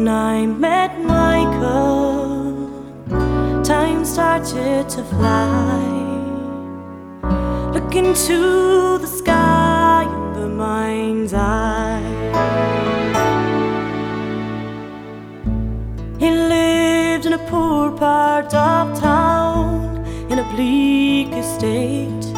When I met Michael, time started to fly. Look into the sky in the mind's eye. He lived in a poor part of town, in a bleak estate.